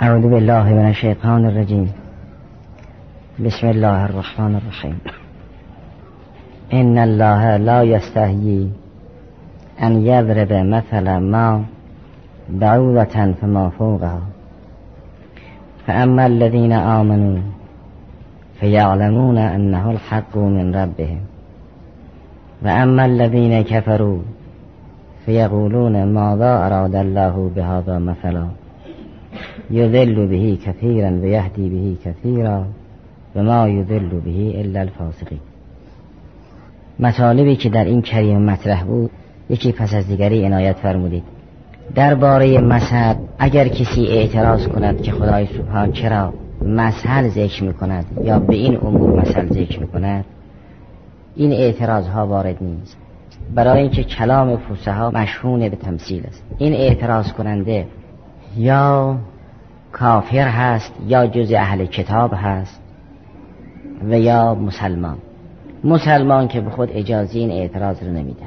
اعوذ بالله من الشیطان الرجیم. بسم الله الرحمن الرحیم. ان الله لا یستحیی ان یضرب مثلا ما بعوضة فما فوقها فاما الذین آمنوا فیعلمون انه الحق من ربهم واما الذین کفروا فیقولون ماذا اراد الله بهذا مثلا یضل به کثیرا و یهدی به کثیرا و ما یضل به الا الفاسقین. مطالبی که در این کلمه مطرح بود یکی پس از دیگری عنایت فرمودید. درباره مثل اگر کسی اعتراض کند که خدای سبحان چرا مثل ذکر میکند یا به این امور مثل ذکر میکند، این اعتراض ها وارد نیست، برای اینکه کلام فصحا مشحون به تمثیل است. این اعتراض کننده یا کافر هست یا جز اهل کتاب هست و یا مسلمان که به خود اجازه این اعتراض رو نمیدهد.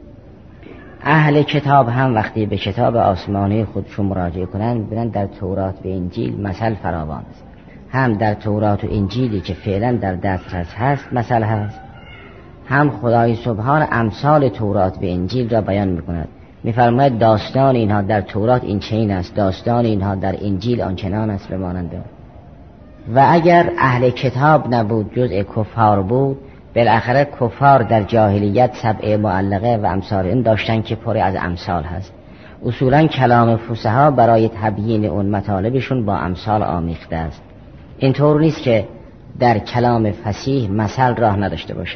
اهل کتاب هم وقتی به کتاب آسمانی خودشون مراجعه کنند ببینند در تورات و انجیل مثل فراوان است. هم در تورات و انجیلی که فعلا در دسترس هست مثل هست، هم خدای سبحان امثال تورات و انجیل را بیان میکند. میفرماید داستان اینها در تورات این چنین است، داستان اینها در انجیل آنچنان است به ماننده. و اگر اهل کتاب نبود جزء کفار بود، بالاخره کفار در جاهلیت سبع معلقه و امثال این داشتن که پر از امثال هست. اصولا کلام فصحا برای تبیین اون مطالبشون با امثال آمیخته است. اینطور نیست که در کلام فصیح مثل راه نداشته باشه.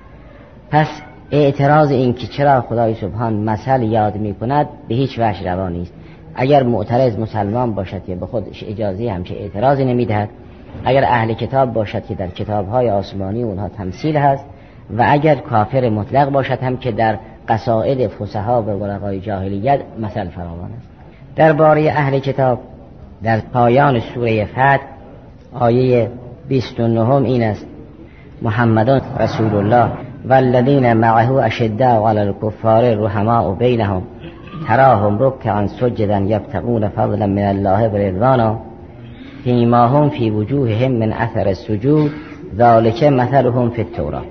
پس اعتراض این که چرا خدای سبحان مثل یاد می کند به هیچ وجه روا نیست. اگر معترض مسلمان باشد که به خودش اجازه همچه اعتراضی نمی دهد، اگر اهل کتاب باشد که در کتابهای آسمانی اونها تمثیل هست، و اگر کافر مطلق باشد هم که در قصائد فصحا و بلغای جاهلیت مثل فراوان است. درباره اهل کتاب در پایان سوره فتح آیه 29 این است: محمد رسول الله والذین معه اشداء علی الکفار رحماء بینهم تراهم رکعا سجدا یبتغون فضلا من الله و رضوانا فیما هم فی وجوههم من اثر السجود ذلک مثلهم فی التوراة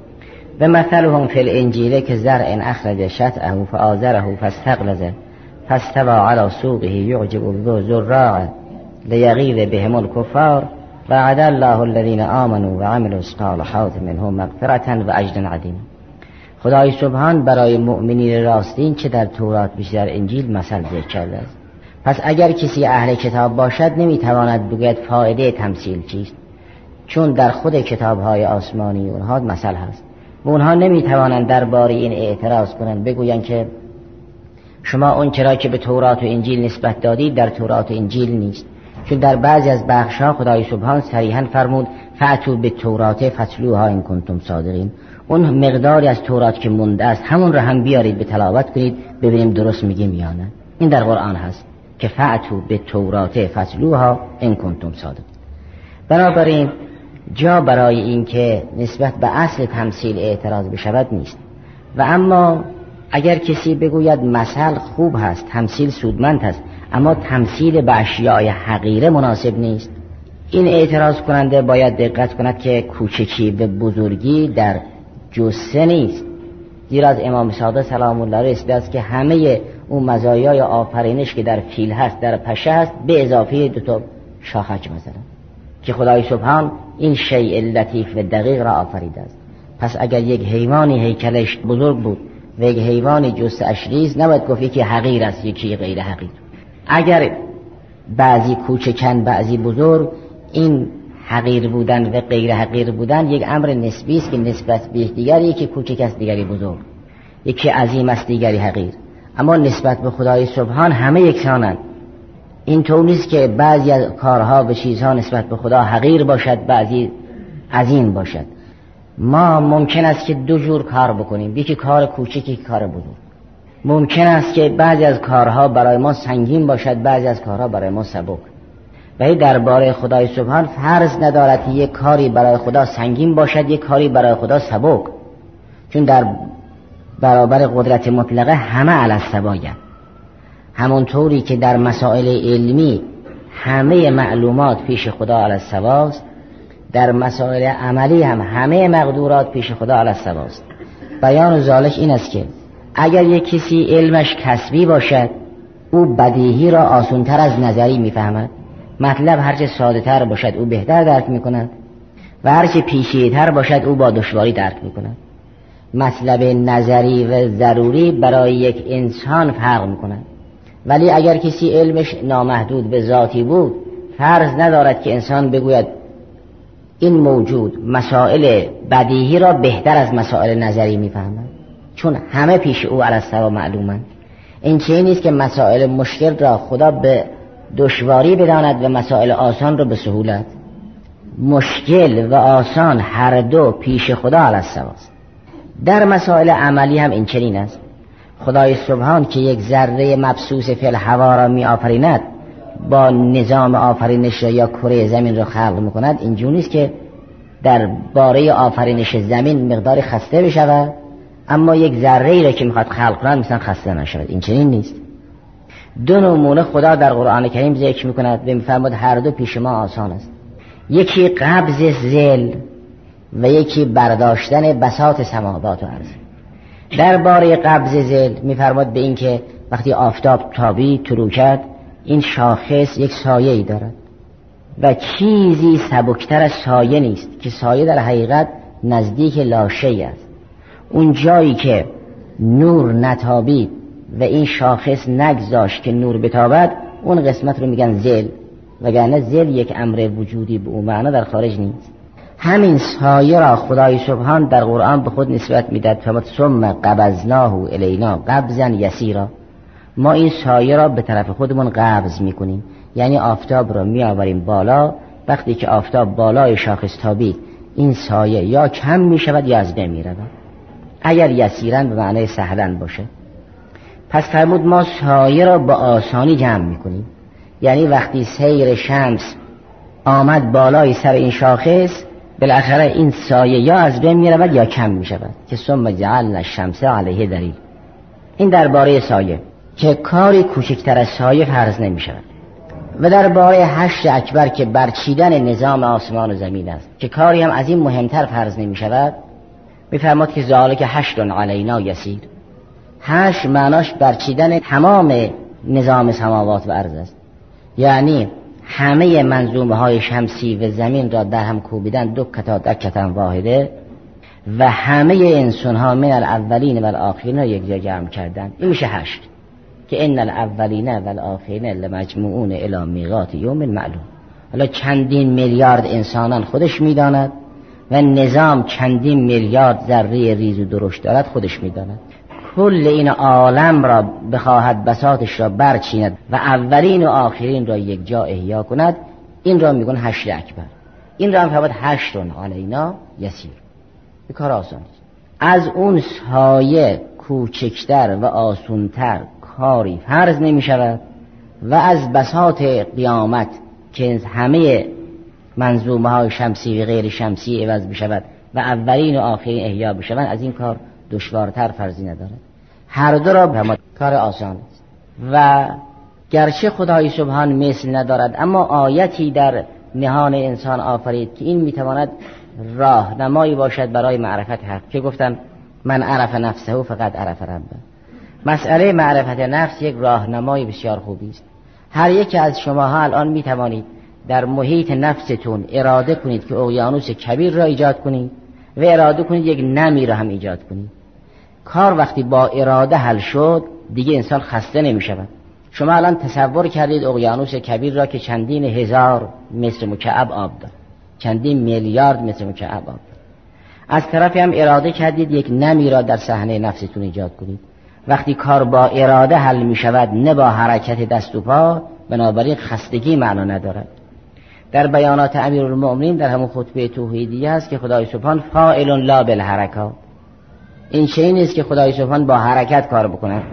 و مثلهم فی الانجیل کزرع اخرج شطأه فآزره فاستغلظ فاستوى علی سوقه یعجب الزراع لیغیظ بهم الکفار وعد الله الذین آمنوا وعملوا الصالحات منهم مغفرة و اجر عظیم. خدای سبحان برای مؤمنین راستین چه در تورات بیش در انجیل مثل ذکر کرده است. پس اگر کسی اهل کتاب باشد نمیتواند بگوید فایده تمثیل چیست، چون در خود کتابهای آسمانی اونها مثل هست. و اونها نمیتوانند درباره این اعتراض کنند، بگویند که شما اون چرا که به تورات و انجیل نسبت دادید در تورات و انجیل نیست، چون در بعضی از بخش‌ها خدای سبحان صریحاً فرمود فأتوا بالتوراة فاتلوها ان کنتم صادقین. اون مقداری از تورات که مونده است همون رو هم بیارید به تلاوت کنید ببینیم درست میگیم یا نه. این در قرآن هست که فأتوا بالتوراة فاتلوها ان کنتم صادقین. بنابراین جا برای این که نسبت به اصل تمثیل اعتراض بشود نیست. و اما اگر کسی بگوید مثل خوب هست، تمثیل سودمند هست، اما تمثیل به اشیاء حقیره مناسب نیست، این اعتراض کننده باید دقت کند که کوچکی به بزرگی در جسه نیست. زیرا از امام صادق سلام الله علیه رسیده است که همه اون مزایای آفرینش که در فیل هست در پشه هست به اضافه 2 شاخک مثلا، که خدای سبحان این شیء لطیف و دقیق را آفریده است. پس اگر یک حیوانی هیکلش بزرگ بود و یک حیوانی جسه اش ریز، نباید گفت یکی حقیر است یکی غیر حقیر. اگر بعضی کوچکن بعضی بزرگ، این حقیر بودن و غیر حقیر بودن یک امر نسبی است که نسبت به دیگری یکی کوچک است دیگری بزرگ، یکی عظیم است دیگری حقیر. اما نسبت به خدای سبحان همه یکسانند. این طور نیست که بعضی از کارها و چیزها نسبت به خدا حقیر باشد بعضی عظیم باشد. ما ممکن است که 2 جور کار بکنیم، یکی کار کوچک یکی کار بزرگ. ممکن است که بعضی از کارها برای ما سنگین باشد بعضی از کارها برای ما سبک. ولی درباره خدای سبحان فرض ندارد که یک کاری برای خدا سنگین باشد یک کاری برای خدا سبک، چون در برابر قدرت مطلقه همه علی السوایه. همون طوری که در مسائل علمی همه معلومات پیش خدا علی السواست، در مسائل عملی هم همه مقدورات پیش خدا علی السواست. بیان ذالک این است که اگر یک کسی علمش کسبی باشد، او بدیهی را آسان‌تر از نظری میفهمد. مطلب هرچه ساده تر باشد او بهتر درک میکند و هرچه پیچیده‌تر باشد او با دشواری درک میکند. مطلب نظری و ضروری برای یک انسان فرق میکند، ولی اگر کسی علمش نامحدود به ذاتی بود، فرض ندارد که انسان بگوید این موجود مسائل بدیهی را بهتر از مسائل نظری میفهمد، چون همه پیش او علی السوا معلومند. این چیزی نیست که مسائل مشکل را خدا به دشواری بداند و مسائل آسان را به سهولت. مشکل و آسان هر دو پیش خدا علی السواست. در مسائل عملی هم این چنین است. خدای سبحان که یک ذره مبثوث فی الهوا را می آفریند، با نظام آفرینش یا کره زمین را خلق میکند. اینجوری نیست که در باره آفرینش زمین مقدار خسته بشود، اما یک ذره را که میخواد خلق کند مثلا خسته نشود. این چنین نیست. دو نمونه خدا در قرآن کریم ذکر میکند و میفرماید هر دو پیش ما آسان است. یکی قبض ذل و یکی برداشتن بساط سماوات و ارض. در باره قبض ذل میفرماید به این که وقتی آفتاب تابید طلوع کرد، این شاخص یک سایه‌ای دارد و چیزی سبکتر از سایه نیست که سایه در حقیقت نزدیک لاشی است. اون جایی که نور نتابید و این شاخص نگذاشت که نور بتابد، اون قسمت رو میگن ذل، وگرنه ذل یک امر وجودی به اون معنا در خارج نیست. همین سایه را خدای سبحان در قرآن به خود نسبت میداد، فرمود ثم قبضناه الینا قبضا یسیرا. ما این سایه را به طرف خودمون قبض میکنیم، یعنی آفتاب را میآوریم بالا. وقتی که آفتاب بالای شاخص تابید، این سایه یا کم میشود یا از بین میرود، اگر یسیرن به معنای سهلن باشه. پس فرمود ما سایه را با آسانی جمع میکنیم، یعنی وقتی سیر شمس آمد بالای سر این شاخص، بالاخره این سایه یا از بین میرود یا کم میشود، که ثم جعلنا الشمس علیه دلیل. این درباره سایه که کاری کوچکتر از سایه فرض نمیشود. و درباره حشر اکبر که برچیدن نظام آسمان و زمین است، که کاری هم از این مهمتر فرض نمیشود، میفرماد که ذالک حشر علینا یسیر. حشر معناش برچیدن تمام نظام سماوات و ارض است، یعنی همه منظومه های شمسی و زمین را در هم کوبیدن، دو کتا در کتن واحده، و همه انسان ها من الاولین و الاخرین را یک جا جمع کردن. این میشه حشر، که ان الاولین و الاخرین لمجموعون الی میقات یوم معلوم. حالا چندین میلیارد انسانان خودش میداند و نظام چندین میلیارد ذره ریز و درشت دارد خودش میداند. کل این عالم را بخواهد بساطش را برچیند و اولین و آخرین را یک جا احیا کند، این را میگن حشر اکبر. این را هم فرمود حشر علینا یسیر. این کار آسان است. از اون سایه کوچکتر و آسانتر کاری فرض نمی شود و از بساط قیامت که همه منظومه های شمسی و غیر شمسی عوض بشود و اولین و آخرین احیا بشوند، از این کار دشوارتر فرضی ندارد. هر دو را کار آسان است. و گرچه خدای سبحان مثل ندارد، اما آیتی در نهان انسان آفرید که این میتواند راهنمایی باشد برای معرفت حق، که گفتم من عرف نفسه فقط عرف ربه. مسئله معرفت نفس یک راهنمای بسیار خوبی است. هر یک از شما الان میتوانید در محیط نفستون اراده کنید که اقیانوس کبیر را ایجاد کنید و اراده کنید یک نمی را هم ایجاد کنید. کار وقتی با اراده حل شد، دیگه انسان خسته نمی شود. شما الان تصور کردید اقیانوس کبیر را که چندین هزار متر مکعب آب دارد، چندین میلیارد متر مکعب آب دارد. از طرفی هم اراده کردید یک نمی را در صحنه نفستون ایجاد کنید. وقتی کار با اراده حل می شود، نه با حرکت دست و پا، بنابراین خستگی معنا ندارد. در بیانات امیرالمؤمنین در همون خطبه توحیدیه است که خدای سبحان فاعل لا بالحرکات. این چیزی نیست که خدای سبحان با حرکت کار بکند،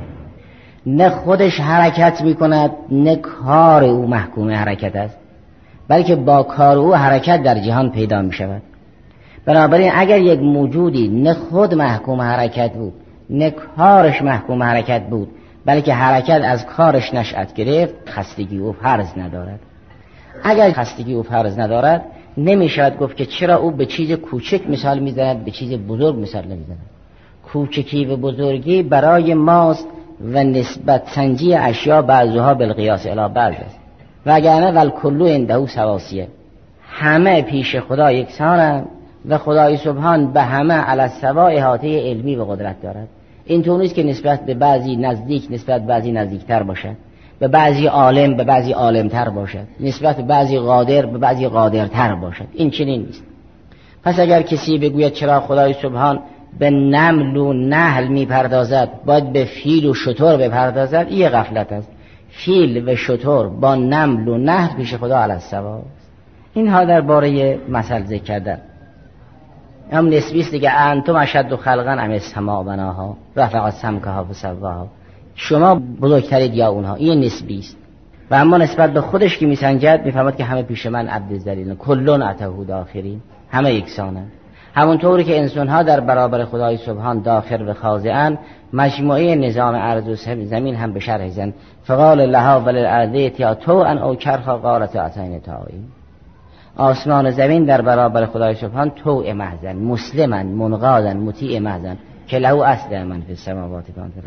نه خودش حرکت میکند نه کار او محکوم حرکت است، بلکه با کار او حرکت در جهان پیدا می شود. بنابراین اگر یک موجودی نه خود محکوم حرکت بود نه کارش محکوم حرکت بود، بلکه حرکت از کارش نشأت گرفت، خستگی او فرض ندارد. اگر خستگی او فرض ندارد نمیشود گفت که چرا او به چیز کوچک مثال میزند به چیز بزرگ مثال نمیزند. کوچکی و بزرگی برای ماست و نسبت سنجی اشیاء بعضها بالقیاس الی بعض است. وگرنه والکل عنده سواسیه، همه پیش خدا یکسانند و خدای سبحان به همه علی السوا احاطه علمی و قدرت دارد. این طور نیست که نسبت به بعضی نزدیک نسبت به بعضی نزدیکتر باشد، به بعضی عالم به بعضی عالمتر باشد، نسبت به بعضی قادر به بعضی قادرتر باشد. این چنین نیست. پس اگر کسی بگوید چرا خدای سبحان به نمل و نحل میپردازد باید به فیل و شتر بپردازد، این غفلت است. فیل و شتر با نمل و نحل پیش خدا علی السوا است. اینها درباره مثل ذکر کردن. هم نسبی است دیگه. انتم اشد خلقا ام السماء بناها رفع سمکها فسواها، شما بزرگترید یا اونها. این نسبی است. و اما نسبت به خودش که میسنجد میفهمد که همه پیش من عبد ذلیل، کلون اتهو داخرین، همه یکسانند. همونطوری که انسان‌ها در برابر خدای سبحان داخل و خاضعان، مجموعه نظام ارض و زمین هم به شرح زن فقال لها وللارض یا تو ان او کرها قالت اتین تائین. آسمان و زمین در برابر خدای سبحان توء محضن، مسلمن منقادن مطیع محضن که له اصل من فی السماوات و الارض.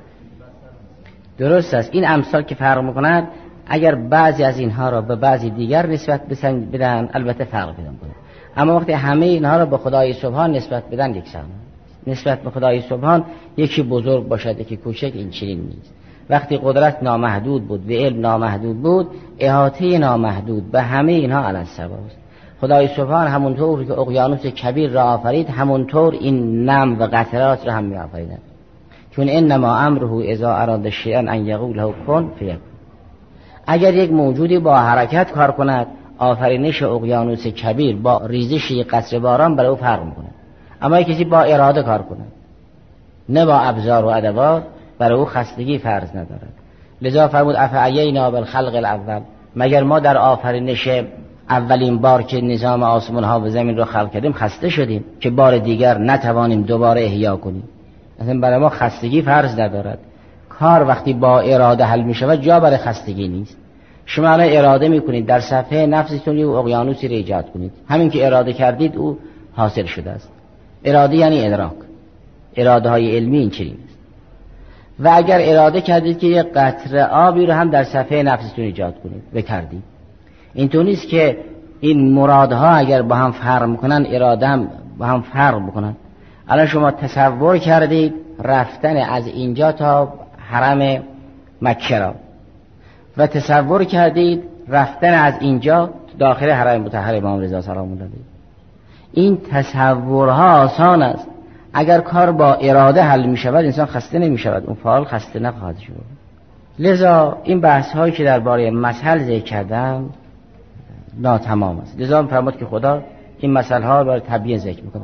درست است. این امثال که فرق می‌کند اگر بعضی از اینها را به بعضی دیگر نسبت بدن البته فرق پیدا می‌کنه، اما وقتی همه اینها را به خدای سبحان نسبت بدن یکسان. نسبت به خدای سبحان یکی بزرگ باشد یکی کوچک، این چنین نیست. وقتی قدرت نامحدود بود و علم نامحدود بود، احاطه نامحدود به همه اینها علی السوا است. خدای سبحان همونطور که اقیانوس کبیر را آفرید، همونطور این نم و قطرات را هم می آفریدند. چون انما امره اذا اراد شیئا ان یقول له کن فیکون. اگر یک موجودی با حرکت کار کند، آفرینش اقیانوس کبیر با ریزش قطره باران برای او فرق می‌کند. اما کسی با اراده کار کند، نه با ابزار و ادوات، برای او خستگی فرض ندارد. لذا فرمود افعینا بالخلق الاول، مگر ما در آفرینش اولین بار که نظام آسمان ها و زمین را خلق کردیم خسته شدیم که بار دیگر نتوانیم دوباره احیا کنیم؟ اصلا برای ما خستگی فرض ندارد. کار وقتی با اراده حل می شود جا برای خستگی نیست. شما الان اراده می کنید در صفحه نفستون یه اقیانوسی را ایجاد کنید، همین که اراده کردید او حاصل شده است. اراده یعنی ادراک. اراده های علمی این چنین است. و اگر اراده کردید که یک قطره آبی رو هم در صفحه نفستون ایجاد کنید بکردید، اینطور نیست که این مرادها اگر با هم فرق میکنن اراده هم با هم فرق میکنن. الان شما تصور کردید رفتن از اینجا تا حرم مکه را و تصور کردید رفتن از اینجا داخل حرم مطهر امام رضا سلام الله علیه. این تصورها آسان است. اگر کار با اراده حل می شود انسان خسته نمی شود، اون فعال خسته نخواهد شد. لذا این بحث هایی که درباره مثل ذکر کردم ناتمام است. لذا فرمود که خدا این مثل ها رو برای تبیین ذکر میکنه.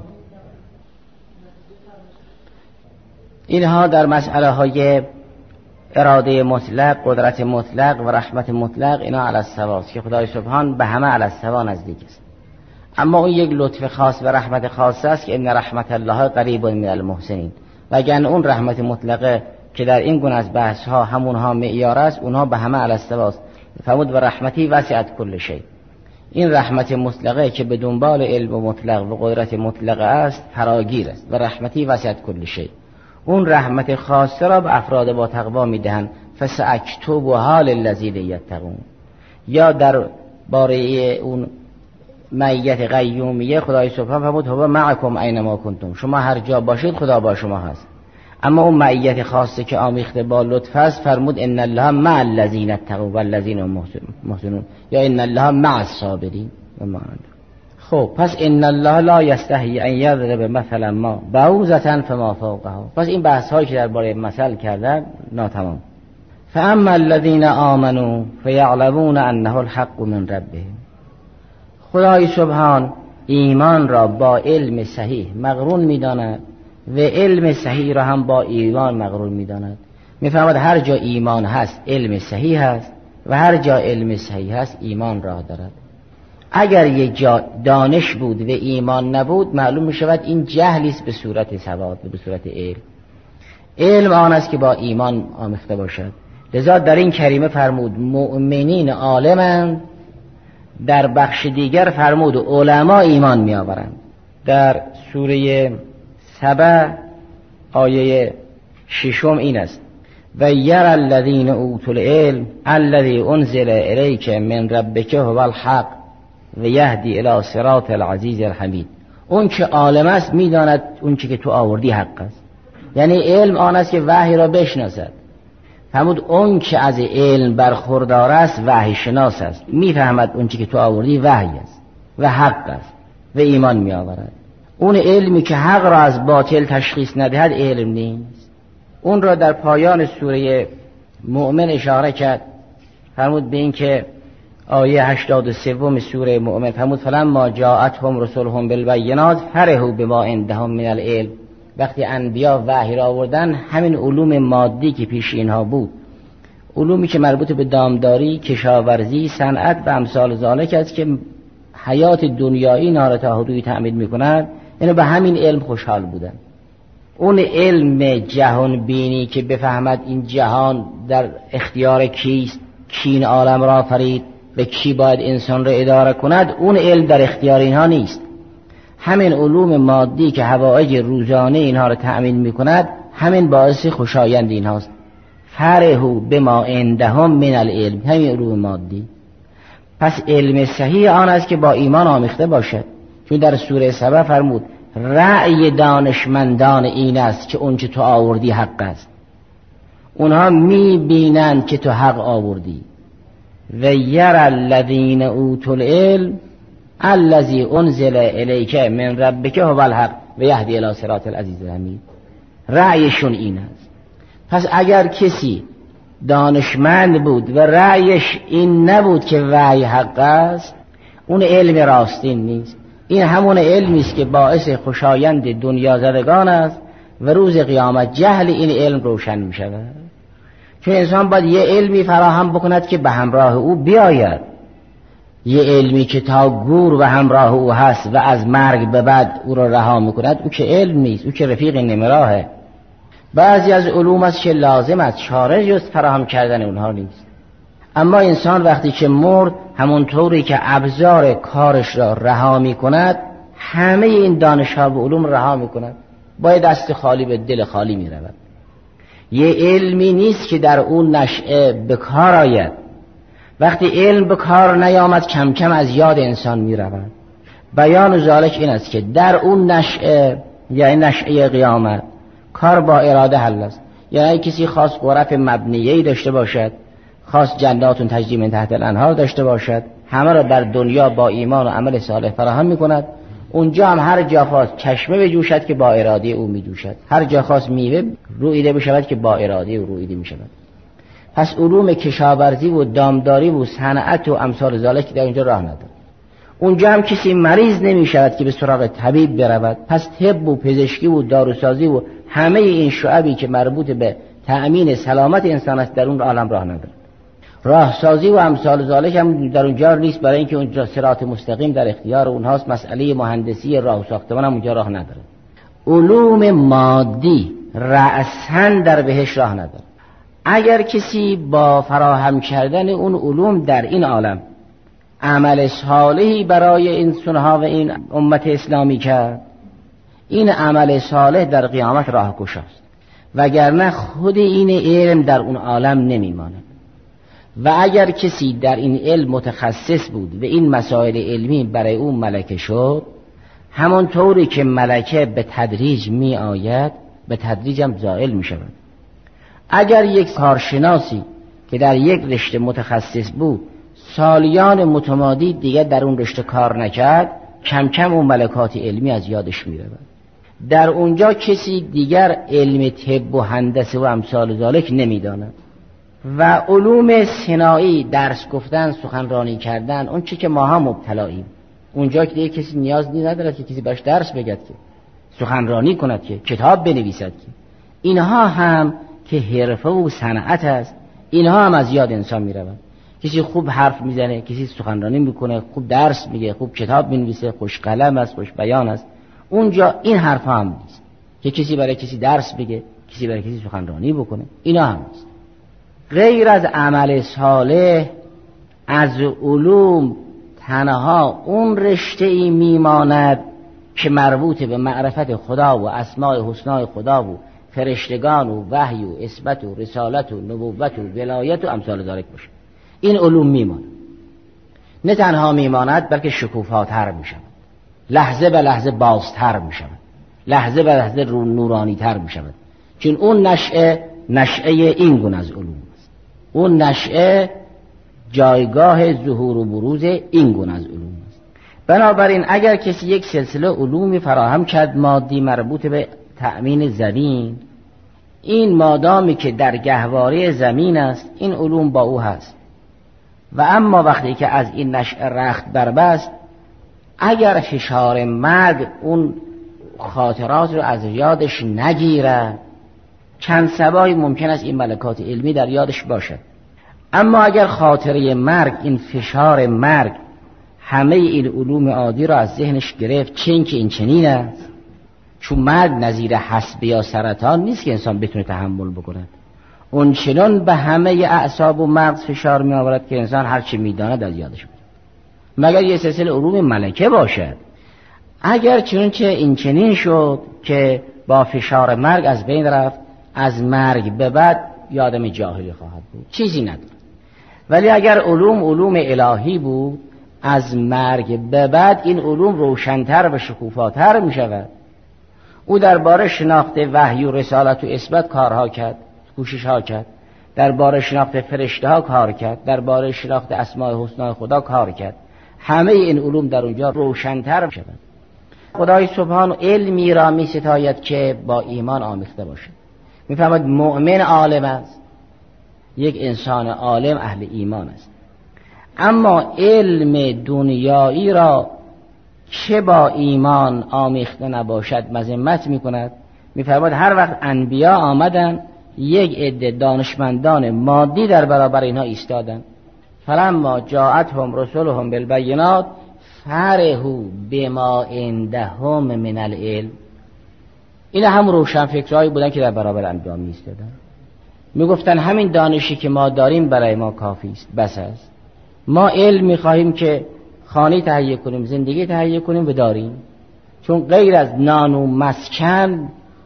اینها در مسئله های اراده مطلق، قدرت مطلق و رحمت مطلق، اینا علی السوا است که خدای سبحان به همه علی السوا نزدیک است. اما اون یک لطف خاص و رحمت خاص است که ان رحمت الله قریب من المحسنین. و اگر اون رحمت مطلقه که در این گونه از بحث ها همونها معیار است، اونها به همه علی السوا است. فرمود و رحمتی وسعت کل شیء. این رحمت مطلقه که به دنبال علم مطلق و قدرت مطلقه است فراگیر است. و رحمتی وسعت کل شیء. اون رحمت خاصه را به افراد با تقوا میدهند. فساکتب حال الذین یتقون. یا در باره اون معیت قیومیه خدای سبحان فرمود هو معکم اینما کنتم، شما هر جا باشید خدا با شما هست. اما اون معیت خاصه که آمیخته با لطف است فرمود ان الله مع الذین اتقوا والذین هم محسنون، یا ان الله مع الصابرین. خب پس ان الله لا یستحی ان یضرب مثلا ما بعوضة فما فوقها. پس این بحث هایی که درباره مثل کردن ناتمام. فاما الذین آمنوا فیعلمون انه الحق من ربهم. خدای سبحان ایمان را با علم صحیح مقرون می‌داند و علم صحیح را هم با ایمان مقرون می‌داند. می‌فهمد هر جا ایمان هست علم صحیح هست و هر جا علم صحیح هست ایمان راه دارد. اگر یک جا دانش بود و ایمان نبود معلوم می‌شود این جهلی است به صورت سواد و به صورت علم. علم آن است که با ایمان آمیخته باشد. لذا در این کریمه فرمود مؤمنین عالمند در بخش دیگر فرمود علما ایمان می آورند. در سوره سبع آیه 6 این است: و یر الذین اوتوا العلم الذی انزل الیک من ربک هو الحق و یهدی الی صراط العزیز الحمید. اون که عالم است میداند اون که تو آوردی حق است. یعنی علم آن است که وحی را بشناسد. فرمود اون که از علم برخوردار است وحی شناس است، میفهمد اون که تو آوردی وحی است و حق است و ایمان می آورد. اون علمی که حق را از باطل تشخیص ندهد علم نیست. اون را در پایان سوره مؤمن اشاره کرد، فرمود به این که آیه 83 سوره مؤمن فرمود فلما جاءتهم رسلهم بالبینات فرحوا بما عندهم من العلم. وقتی انبیا وحی را آوردن، همین علوم مادی که پیش اینها بود، علومی که مربوط به دامداری، کشاورزی، صنعت و امثال ذالک است که حیات دنیایی اینها را تا حدودی تأمین می‌کند، اینو به همین علم خوشحال بودن. اون علم جهان بینی که بفهمد این جهان در اختیار کیست، کی این عالم را آفرید و کی باید انسان را اداره کند، اون علم در اختیار اینها نیست. همین علوم مادی که حوائج روزانه اینها را تأمین می‌کند، همین باعث خوشایند اینهاست. فرحوا بما عندهم من العلم، همین علوم مادی. پس علم صحیح آن است که با ایمان آمیخته باشد. چون در سوره سبع فرمود رأی دانشمندان این است که اون که تو آوردی حق است. اونها می‌بینند که تو حق آوردی. و یر الذین اوتوا العلم الذی انزل الیک من ربک هو الحق و یهدی الی صراط العزیز الحمید. رأیشون این است. پس اگر کسی دانشمند بود و رأیش این نبود که وحی حق است، اون علم راستین نیست. این همون علمی است که باعث خوشایند دنیا زدگان است و روز قیامت جهل این علم روشن می شود. چون انسان باید یه علمی فراهم بکند که به همراه او بیاید، یه علمی که تا گور و همراه او هست و از مرگ به بعد او را رها میکند، او که علم نیست، او که رفیق نمراهه. بعضی از علوم است که لازم است، چاره جز فراهم کردن اونها نیست. اما انسان وقتی که مرد، همون طوری که ابزار کارش را رها میکند، همه این دانش‌ها و علوم رها میکند، باید دست خالی به دل خالی میرود. یه علمی نیست که در اون نشأه به کار آید. وقتی علم به کار نیامد، کم کم از یاد انسان می رود. بیان ذالک این است که در اون نشأه، یعنی نشأه قیامت، کار با اراده حل است. یعنی کسی خاص غرف مبنیه‌ای داشته باشد، خاص جنات تجری من تحت الانهار داشته باشد، همه را در دنیا با ایمان و عمل صالح فراهم می کند. اونجا هم هر جا خواست چشمه بجوشد که با اراده او می جوشد، هر جا خواست میوه رویده بشود که با اراده او رویده می شود. پس علوم کشاورزی و دامداری و صنعت و امثال ذالک در اونجا راه نداره. اونجا هم کسی مریض نمی شود که به سراغ طبیب برود. پس طب و پزشکی و داروسازی و همه این شعبی که مربوط به تأمین سلامت انسان است در اون عالم راه نداره. راهسازی و امثال ذالک هم در اونجا نیست، برای اینکه اونجا صراط مستقیم در اختیار اونهاست. مسئله مهندسی راه و ساختمان هم اونجا راه نداره. علوم مادی رأساً در بهش راه نداره. اگر کسی با فراهم کردن اون علوم در این عالم عمل صالحی برای انسانها و این امت اسلامی کرد، این عمل صالح در قیامت راه گشاست، وگرنه خود این علم در اون عالم نمیماند. و اگر کسی در این علم متخصص بود و این مسائل علمی برای اون ملکه شد، همون طوری که ملکه به تدریج می آید، به تدریج هم زائل می شود. اگر یک کارشناسی که در یک رشته متخصص بود سالیان متمادی دیگر در اون رشته کار نکرد، کم کم اون ملکات علمی از یادش می رود. در اونجا کسی دیگر علم طب و هندسه و امثال ذالک نمی داند. و علوم صناعی، درس گفتن، سخنرانی کردن، اون چی که ما هم مبتلاییم، اونجا که دیگه کسی نیاز ندارد که کسی باش درس بگد، که سخنرانی کند، که کتاب بنویسد، که اینها هم که حرفه و صنعت است، اینها هم از یاد انسان می روند. کسی خوب حرف میزنه، کسی سخنرانی میکنه، خوب درس میگه، خوب کتاب بنویسه، خوش قلم است، خوش بیان است، اونجا این حرف هم نیست که کسی برای کسی درس بگه، کسی برای کسی سخنرانی بکنه. اینا هم نیست. غیر از عمل صالح، از علوم تنها اون رشته ای میماند که مربوط به معرفت خدا و اسماء حسنای خدا و فرشتگان و وحی و اثبات و رسالت و نبوت و ولایت و امثال ذالک باشه. این علوم میماند. نه تنها میماند بلکه شکوفاتر میشود، لحظه به لحظه بازتر میشود، لحظه به لحظه نورانی تر میشود، چون اون نشأه این گونه از علوم است. اون نشأه جایگاه ظهور و بروز این گونه از علوم است. بنابراین اگر کسی یک سلسله علومی فراهم کرد مادی مربوط به تأمین زمین، این مادامی که در گهواره زمین است این علوم با او هست. و اما وقتی که از این نشأه رخت بربست، اگر فشار مرگ اون خاطرات رو از یادش نگیره، چند سبایی ممکن است این ملکات علمی در یادش باشد. اما اگر خاطره مرگ، این فشار مرگ همه این علوم عادی را از ذهنش گرفت، چون که این چنین است، چون مرگ نظیر حسب یا سرطان نیست که انسان بتونه تحمل بکند، اون چنان به همه اعصاب و مغز فشار می آورد که انسان هر چی میداند از یادش میره، مگر یه سلسله علوم ملکه باشد. اگر چنانچه این چنین شد که با فشار مرگ از بین رفت، از مرگ به بعد یادم جاهلی خواهد بود، چیزی نداره. ولی اگر علوم الهی بود، از مرگ به بعد این علوم روشن‌تر و شکوفاتر می شود. او درباره شناخت وحی و رسالت و اثبات کارها کرد، کوشش ها کرد، درباره شناخت فرشته ها کار کرد، درباره شناخت اسماء حسنا خدا کار کرد. همه این علوم در اونجا روشن‌تر می شود. خدای سبحان علمی را می ستاید که با ایمان آمیخته باشد. می فهمد مؤمن عالم است، یک انسان عالم اهل ایمان است. اما علم دنیایی را چه با ایمان آمیخته نباشد مذمت می کند. می فرماید هر وقت انبیا آمدن، یک عده دانشمندان مادی در برابر اینها ایستادن. فلما جاءتهم رسلهم بالبینات فرحوا بما عندهم من العلم. این هم روشن فکرهایی بودن که در برابر انبیا می ایستادن. می گفتن همین دانشی که ما داریم برای ما کافی است، بس است. ما علم می خواهیم که خانه تهیه کنیم، زندگی تهیه کنیم و داریم، چون غیر از نان و مسکن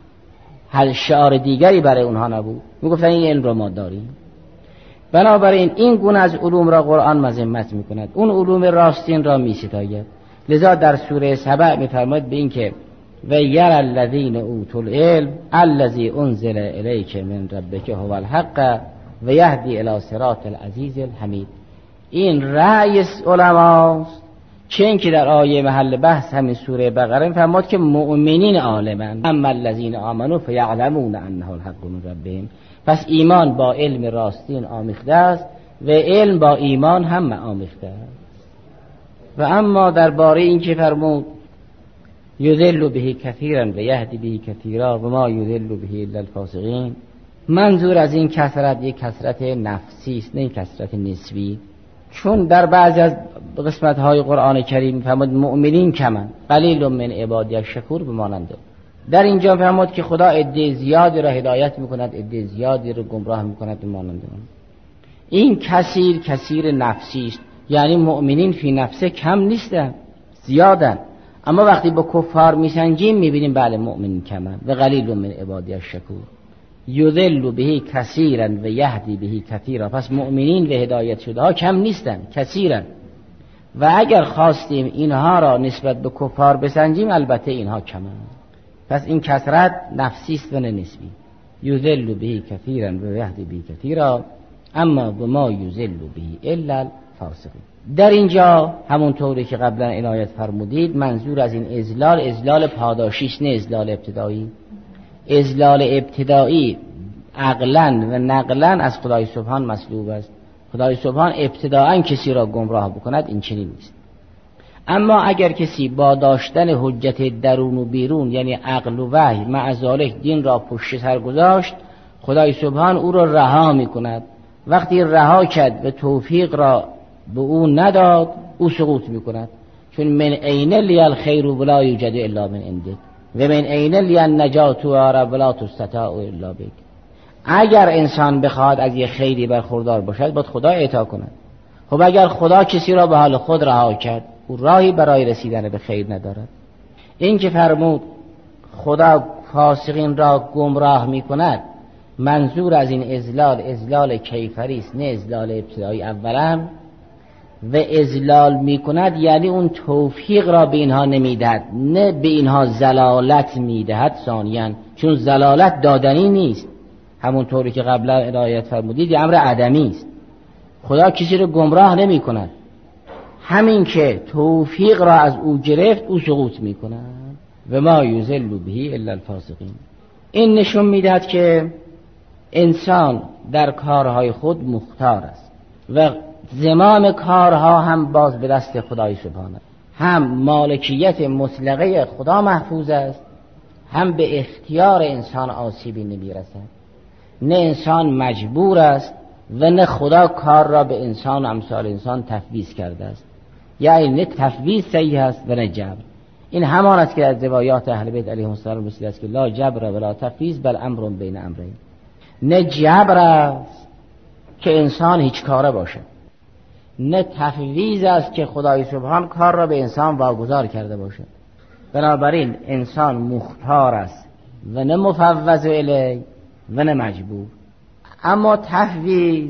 هر شعار دیگری برای اونها نبود. می گفتن این علم را ما داریم. بنابراین این گونه از علوم را قرآن مذمت می کند، اون علوم راستین را می ستاید. لذا در سوره سبع می فرماید به این که و یر الذین اوتوا العلم الذی انزل الیک من ربک هو الحق و یهدی الی صراط العزیز الحمید. این رأی علماست، چون که در آیه محل بحث همین سوره بقره می‌فرماد که مؤمنین عالمند، اما الذین آمنوا فیعلمون انه الحق من ربهم. پس ایمان با علم راستین آمیخته است و علم با ایمان هم آمیخته است. و اما درباره این که فرمود یضل به کثیرا و یهدی به کثیرا و ما یضل به الا الفاسقین، منظور از این کثرت یک کثرت نفسی است، نه کثرت نسبی. چون در بعضی از قسمت‌های قرآن کریم فرمود مؤمنین کمن قلیل من عبادی الشکور بمانند. در اینجا فرمود که خدا عده زیادی را هدایت می‌کند، عده زیادی را گمراه می‌کند بمانند. این کثیر نفسی است، یعنی مؤمنین فی نفسه کم نیستن، زیادن. اما وقتی با کفار میسنجیم می‌بینیم بله مؤمنین کمن و قلیل من عبادی الشکور. یضل به کثیرا و یهدی به کثیرا. پس مؤمنین و هدایت شده ها کم نیستن، کثیرا. و اگر خواستیم اینها را نسبت به کفار بسنجیم البته اینها کمن. پس این کثرت نفسی است و نه نسبی. یضل به کثیرا و یهدی به کثیرا اما و ما یضل به الا الفاسقین. در اینجا همونطوری که قبلا عنایت فرمودید، منظور از این اذلال پاداشی است، نه اذلال ابتدایی. اذلال ابتدایی عقلاً و نقلاً از خدای سبحان مسلوب است. خدای سبحان ابتداءً کسی را گمراه بکند این چنین نیست. اما اگر کسی با داشتن حجت درون و بیرون، یعنی عقل و وحی، مع ذلک دین را پشت سر گذاشت، خدای سبحان او را رها می‌کند. وقتی رها کرد و توفیق را به او نداد، او سقوط می‌کند. چون من عین لی الخیر ولا یوجد الا من عندک و من عین لی النجات ولا تستطاع الا بک. اگر انسان بخواد از یه خیری برخوردار باشد باید خدا اعطا کند. خب اگر خدا کسی را به حال خود رها کرد، او راهی برای رسیدن به خیر ندارد. این که فرمود خدا فاسقین را گمراه می کند، منظور از این اضلال کیفری است، نه اضلال ابتدایی. اولا و اضلال می کند یعنی اون توفیق را به اینها نمیدهد، نه به اینها زلالت میدهد. ثانیاً چون زلالت دادنی نیست، همونطوری که قبلا عنایت فرمودید یه امر عدمی است. خدا کسی رو گمراه نمی کند، همین که توفیق را از او گرفت او سقوط می کند. و ما یضل به الا الفاسقین. این نشون میدهد که انسان در کارهای خود مختار است و زمام کارها هم باز به دست خدای سبحانه. هم مالکیت مطلقه خدا محفوظ است، هم به اختیار انسان آسیبی نمیرسد. نه انسان مجبور است و نه خدا کار را به انسان و امثال انسان تفویض کرده است. یعنی نه تفویض صحیح است و نه جبر. این همان است که از روایات اهل بیت علیهم السلام رسیده است که لا جبر ولا تفویض بل امر بین امرین. نه جبر است که انسان هیچ کاره باشه، نه تفویض است که خدای سبحان کار را به انسان واگذار کرده باشه. بنابراین انسان مختار است و نه مفوض الیه و نه مجبور. اما تفویض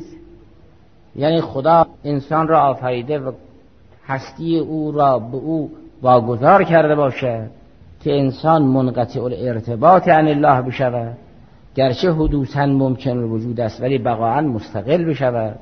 یعنی خدا انسان را آفریده و هستی او را به او واگذار کرده باشه که انسان منقطع الارتباط عن الله بشود، گرچه حدوثاً ممکن الوجود است ولی بقاءً مستقل بشود.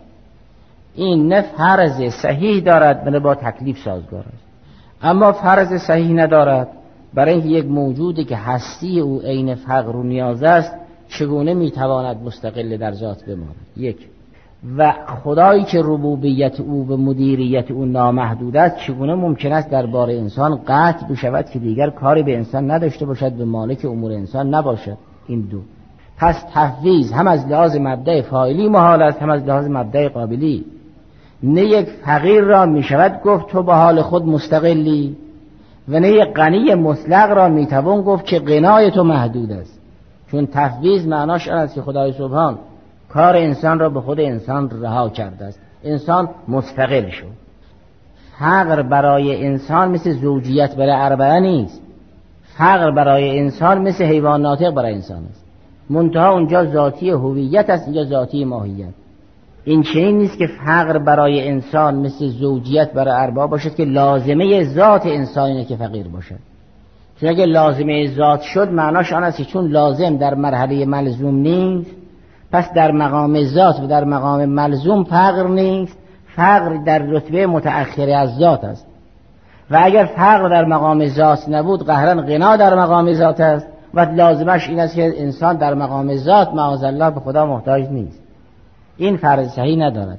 این نه فرض صحیح دارد نه با تکلیف سازگار است. اما فرض صحیح ندارد برای اینکه یک موجودی که هستی او عین فقر و نیاز است چگونه میتواند مستقل در ذات بماند. یک. و خدایی که ربوبیت او و مدیریت او نامحدود است چگونه ممکن است درباره انسان قطع بشود که دیگر کاری به انسان نداشته باشد و مالک امور انسان نباشد. این دو. پس تفویض هم از لحاظ مبدأ فاعلی محال است، هم از لحاظ مبدأ قابلی. نه یک فقیر را می شود گفت تو به حال خود مستقلی و نه یک غنی مطلق را می توان گفت که غنای تو محدود است. چون تفویض معناش آن است که خدای سبحان کار انسان را به خود انسان رها کرده است، انسان مستقل شد. فقر برای انسان مثل زوجیت برای اربعه نیست. فقر برای انسان مثل حیوان ناطق برای انسان است. منتها اونجا ذاتی هویت است، اینجا ذاتی ماهیت. این چنین نیست که فقر برای انسان مثل زوجیت برای ارباب باشد که لازمه ذات انسان اینه که فقیر باشد. چون اگه لازمه ذات شد معناش آن است که چون لازم در مرحله ملزوم نیست، پس در مقام ذات و در مقام ملزوم فقر نیست. فقر در رتبه متأخره از ذات است و اگر فقر در مقام ذات نبود قهرن غنا در مقام ذات است و لازمش این است که انسان در مقام ذات معاذالله به خدا محتاج نیست. این فرض صحیح ندارد.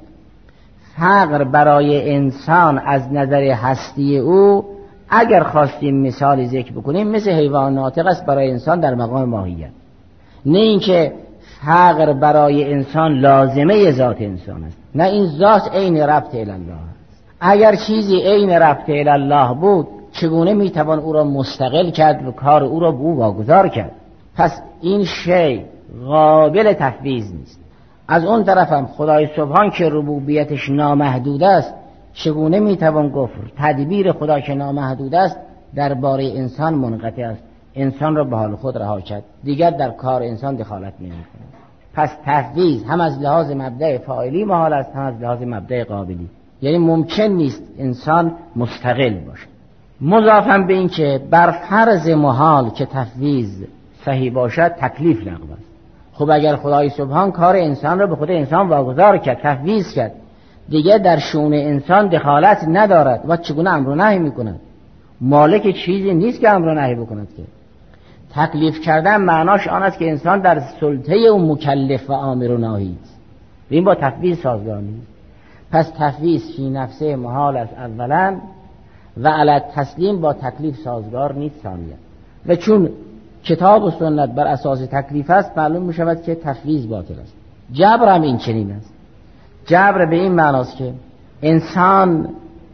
فقر برای انسان از نظر هستی او اگر خواستیم مثال ذکر بکنیم مثل حیوان ناطق است برای انسان در مقام ماهیت. نه اینکه فقر برای انسان لازمه ذات انسان است، نه این ذات عین ربط الی الله است. اگر چیزی عین ربط الی الله بود چگونه میتوان او را مستقل کرد و کار او را به او واگذار کرد؟ پس این شی قابل تفویض نیست. از اون طرف هم خدای سبحان که ربوبیتش نامحدود است چگونه میتوان گفت تدبیر خدا که نامحدود است درباره انسان منقطع است، انسان را به حال خود رها کرد، دیگر در کار انسان دخالت نمی‌کند. پس تفویض هم از لحاظ مبدأ فاعلی محال است، هم از لحاظ مبدأ قابلی. یعنی ممکن نیست انسان مستقل باشد. مضافاً به این که بر فرض محال که تفویض صحیح باشد تکلیف لغو است. خب اگر خدای سبحان کار انسان را به خود انسان واگذار کرد، تفویض کرد، دیگه در شؤون انسان دخالت ندارد و چگونه امر و نهی میکند؟ مالک چیزی نیست که امر و نهی بکند. که تکلیف کردن معناش آن است که انسان در سلطه او مکلف و آمر و ناهی است. این با تفویض سازگار نیست. پس تفویض فی نفسه محال است اولا و علی تسلیم با تکلیف سازگار نیست ثانیا. و چون کتاب و سنت بر اساس تکلیف است معلوم می شود که تفویض باطل است. جبر هم این چنین است. جبر به این معناست که انسان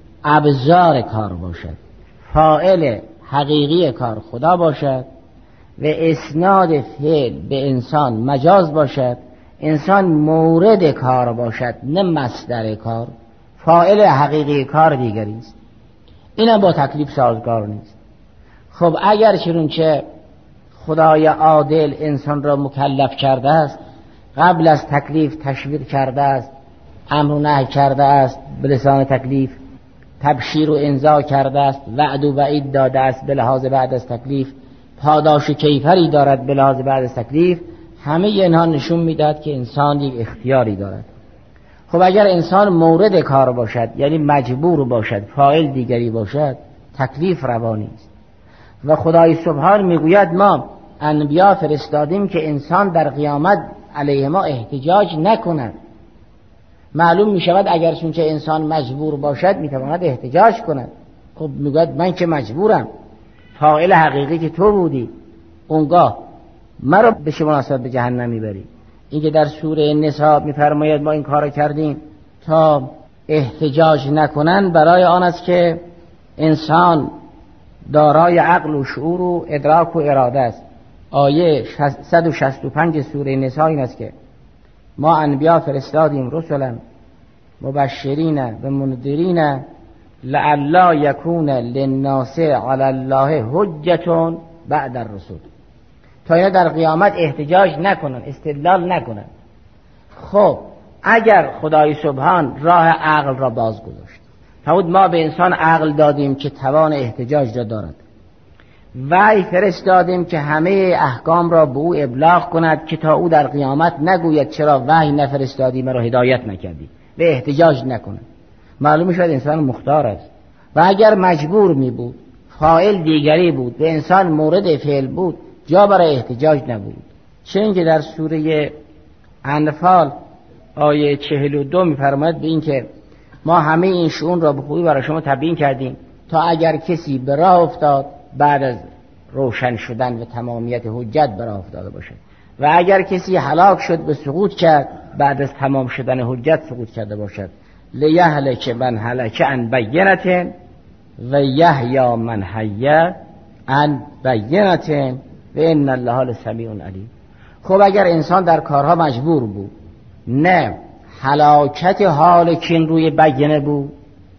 ابزار کار باشد، فاعل حقیقی کار خدا باشد و اسناد فعل به انسان مجاز باشد. انسان مورد کار باشد نه مصدر کار. فاعل حقیقی کار دیگری است، اینم با تکلیف سازگار نیست. خب اگر چنانچه خدای عادل انسان را مکلف کرده است، قبل از تکلیف تشویق کرده است، امر و نهی کرده است به لسان تکلیف، تبشیر و انذار کرده است، وعد و وعید داده است به لحاظ بعد از تکلیف، پاداش و کیفری دارد به لحاظ بعد از تکلیف، همه اینها نشون میداد که انسان یک اختیاری دارد. خب اگر انسان مورد کار باشد، یعنی مجبور باشد، فاعل دیگری باشد، تکلیف روانی است. و خدای سبحان میگوید ما انبیا فرستادیم که انسان در قیامت علیه ما احتجاج نکند. معلوم میشود اگر چونچه انسان مجبور باشد میتواند احتجاج کند. خب میگوید من که مجبورم، فاعل حقیقی که تو بودی، اونگاه مرا به چه مناسبت به جهنم میبری؟ این که در سوره نساء میفرماید ما این کارو کردیم تا احتجاج نکنن، برای آن است که انسان دارای عقل و شعور و ادراک و اراده است. آیه 165 سوره نساء این است که ما انبیا فرستادیم رسلا مبشرین و منذرین لعلا یکون للناس علی الله حجة بعد الرسل، تا اینا در قیامت احتجاج نکنن، استدلال نکنن. خب اگر خدای سبحان راه عقل را باز گذاشت، فرمود ما به انسان عقل دادیم که توان احتجاج را دارد، وحی فرستادیم که همه احکام را به او ابلاغ کند که تا او در قیامت نگوید چرا وحی نفرستادی مرا هدایت نکردی، به احتجاج نکند. معلوم شد انسان مختار است. و اگر مجبور می بود، فاعل دیگری بود، به انسان مورد فعل بود، جا برای احتجاج نبود. چه اینکه در سوره انفال آیه 42 می‌فرماید به این که ما همه این شؤون را به خوبی برای شما تبیین کردیم تا اگر کسی به راه افتاد بعد از روشن شدن و تمامیت حجت به راه افتاده باشد، و اگر کسی هلاک شد به سقوط کرد بعد از تمام شدن حجت سقوط کرده باشد، لیهلک من هلک عن بینة و یحیی من حی عن بینة و ان الله لسمیع علیم. خب اگر انسان در کارها مجبور بود، نه هلاکت حالکین روی بینه بود،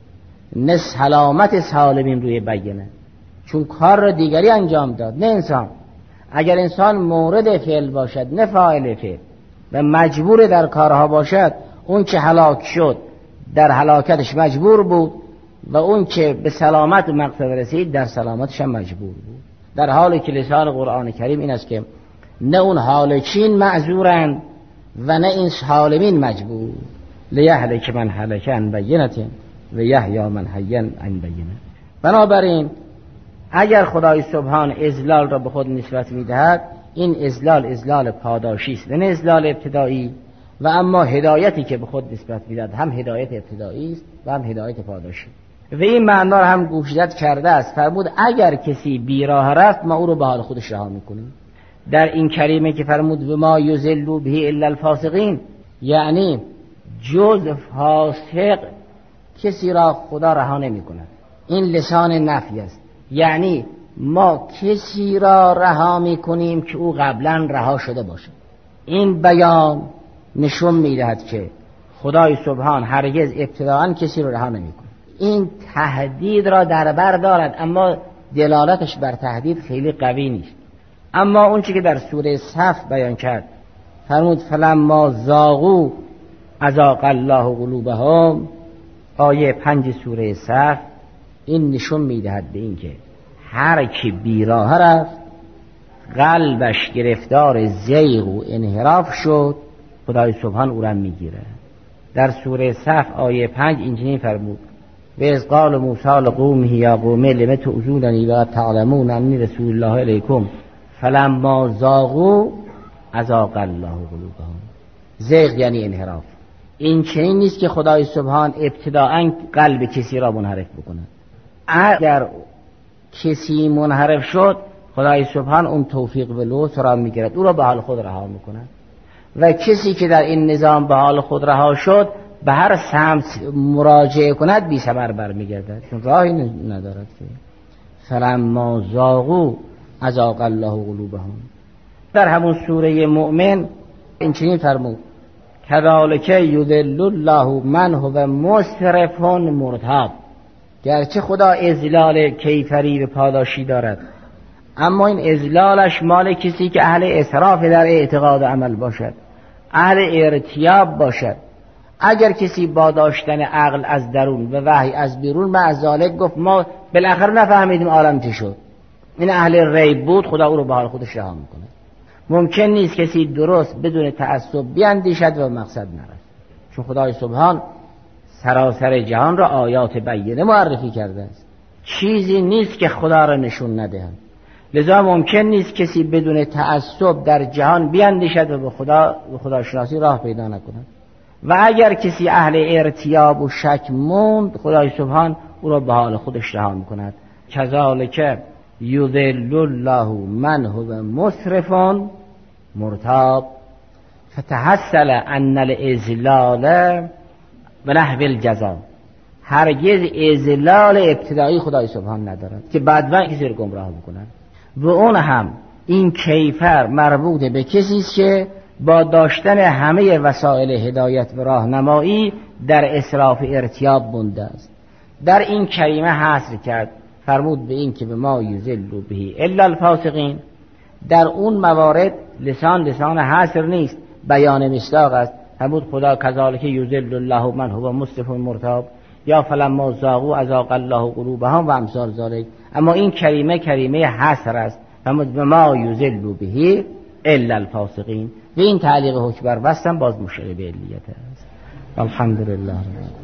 نه سلامت سالمین روی بینه، چون کار را دیگری انجام داد، نه انسان. اگر انسان مورد فعل باشد نه فاعل فعل و مجبور در کارها باشد، اون که هلاک شد در هلاکتش مجبور بود و اون که به سلامت و مقصد رسید در سلامتش هم مجبور بود. در حالی که لسان قرآن کریم این است که نه اون هالکین معذورند و نه این سالمین مجبور. لیهلک من هلک عن بینة و یحیی من حی عن بینة. بنابراین اگر خدای سبحان اذلال را به خود نسبت میدهد، این اذلال پاداشی است و نه اذلال ابتدایی. و اما هدایتی که به خود نسبت میدهد هم هدایت ابتدایی است و هم هدایت پاداشی. و این معنا را هم گوشزد کرده است. فرمود اگر کسی بیراه رفت ما او رو به حال خودش رها میکنیم. در این کریمه که فرمود و ما یضل به الا الفاسقین، یعنی جز فاسق کسی را خدا رها نمیکند. این لسان نفی است، یعنی ما کسی را رها میکنیم که او قبلا رها شده باشه. این بیان نشون میدهد که خدای سبحان هرگز ابتداءً کسی را رها نمیکنه. این تهدید را در بر دارد، اما دلالتش بر تهدید خیلی قوی نیست. اما اون چیزی که در سوره صف بیان کرد، فرمود فلما ذاقوا اذاق الله قلوبهم، آیه 5 سوره صف، این نشون میدهد به این که هر کی بیراه رفت قلبش گرفتار زیغ و انحراف شد، خدای سبحان او را میگیره. در سوره صف آیه 5 اینجوری فرمود و اذ قال موسی لقومه یا قوم لم تؤذوننی و تعلمون انی رسول الله الیکم فلما ذاقوا اذاق الله قلوبهم. زیغ یعنی انحراف. این چنین نیست که خدای سبحان ابتداءً قلب کسی را منحرف بکنه. اگر کسی منحرف شد، خدای سبحان اون توفیق و لطف را میگیرد، او را به حال خود رها میکنه. و کسی که در این نظام به حال خود رها شد، به هر سمت مراجعه کند بی ثمر برمیگردد، چون راهی ندارد. که فلما ذاقوا اذاق الله قلوبهم. در همون سوره مؤمن این چنین فرمود کذالک یذل الله من هو مسرف مرتاب. گرچه خدا اذلال کیفری به پاداشی دارد، اما این اذلالش مال کسی که اهل اسراف در اعتقاد و عمل باشد، اهل ارتیاب باشد. اگر کسی با داشتن عقل از درون و وحی از بیرون معذالک گفت ما بالاخره نفهمیدیم عالم چی شد، این اهل ریب بود، خدا او رو به حال خودش رها میکنه. ممکن نیست کسی درست بدون تعصب بیاندیشد و مقصد نرسد، چون خدای سبحان سراسر جهان را آیات بینه معرفی کرده است، چیزی نیست که خدا را نشون ندهند. لذا ممکن نیست کسی بدون تعصب در جهان بیاندیشد و به خداشناسی راه پیدا نکند. و اگر کسی اهل ارتیاب و شک موند، خدای سبحان او را به حال خودش رها میکند. کذالک یذل الله من هو مسرف مرتاب فتحصل ان الاذلال و نحو الجزا. هرگز اذلال ابتدایی خدای سبحان ندارد که بعداً کسی رو گمراه بکنند، و اون هم این کیفر مربوط به کسی است که با داشتن همه وسایل هدایت و راهنمایی در اسراف ارتیاب مونده است. در این کریمه حصر کرد، فرمود به این که به ما یذل به الا الفاسقین. در اون موارد لسان حصر نیست، بیان مصداق است. فرمود خدا کذالک یذل الله من هو مسرف مرتاب، یا فلما زاغوا ازاغ الله قلوبهم و امثال ذلک. اما این کریمه حصر است، فرمود به ما یذل به الا الفاسقین. و این تعلیق حکم بر وصل باز مشابه به علیت است. الحمدلله.